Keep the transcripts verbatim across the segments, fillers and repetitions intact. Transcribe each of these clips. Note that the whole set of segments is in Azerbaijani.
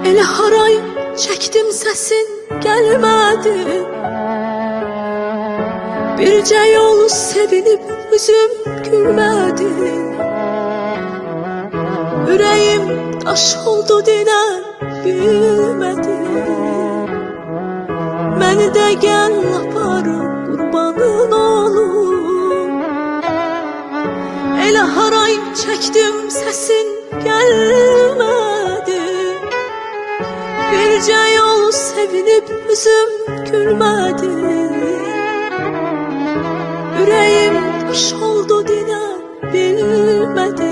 Elə haray çəkdim səsin gəlmədi. Bircə yol sevinib üzüm gülmədi. Ürəyim daş oldu dinə bilmədi. Məni də gəl apar qurbanın olum. Elə haray çəkdim səsin gəlmədi. Bircə yol sevinib üzüm gülmədi. Ürəyim daş oldu dinə bilmədi.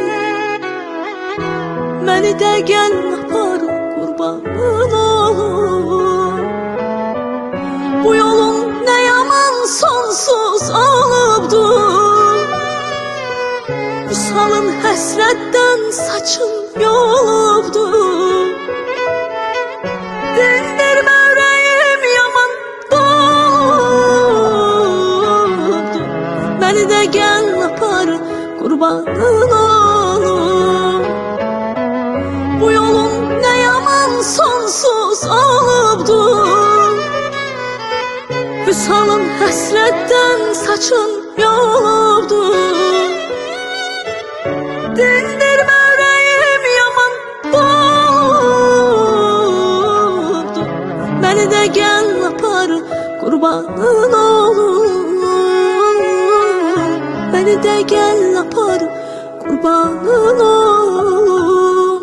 Məni də gəl apar qurbanın olum. Bu yolun nə yaman sonsuz olubdur. Vüsalın həsrətdən saçın yolubdur. Dindirmə ürəyim yaman dolubdur. Məni də gəl apar qurbanın olum. Bu yolun nə yaman sonsuz olubdur. Vüsalın həsrətdən saçın yolubdur. Dindirmə ürəyim yaman dolubdur. Məni də gəl apar qurbanın olum. Məni də gəl apar qurbanın olum.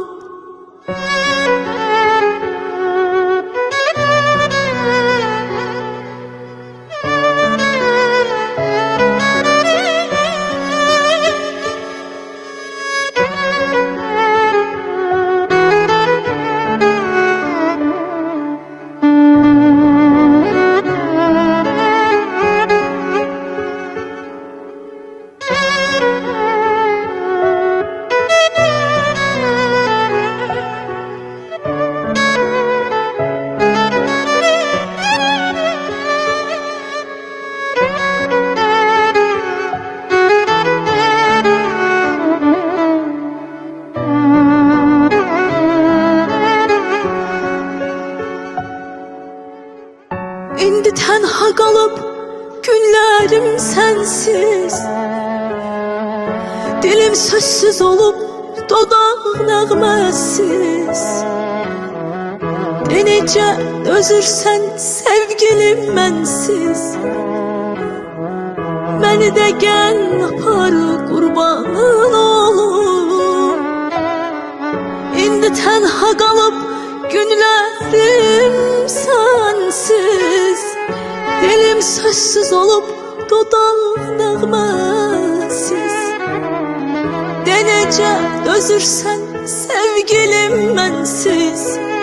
İndi tənha qalıb günlərim sənsiz. Dilim sözsüz olub dodaq nəğməsiz. De necə dözürsən sevgilim mənsiz. Məni də gəl apar qurbanın olum. İndi tənha qalıb günlərim sənsiz. Dilim sözsüz olub dodaq nəğməsiz. De necə dözürsən sevgilim mənsiz.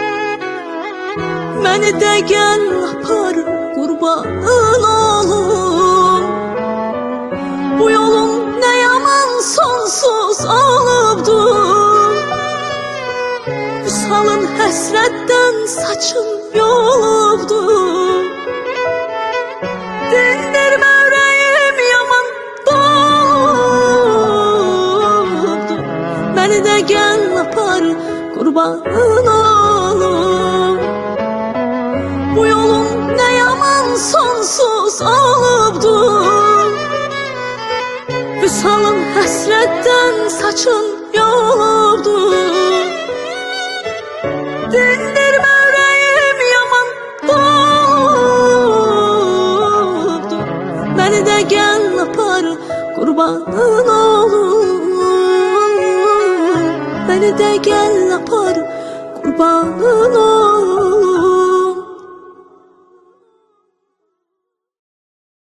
Məni də gəl apar qurbanın olum. Bu yolun nə yaman sonsuz olubdur. Vüsalın həsrətdən saçın yolubdur. Dindirmə ürəyim yaman dolubdur. Məni də gəl apar qurbanın olum. Bu yolun nə yaman sonsuz olubdur. Vüsalın həsrətdən saçın yolubdur. Dindirmə ürəyim yaman dolubdur. Məni də gəl apar qurbanın olum. Məni də gəl apar qurbanın olum.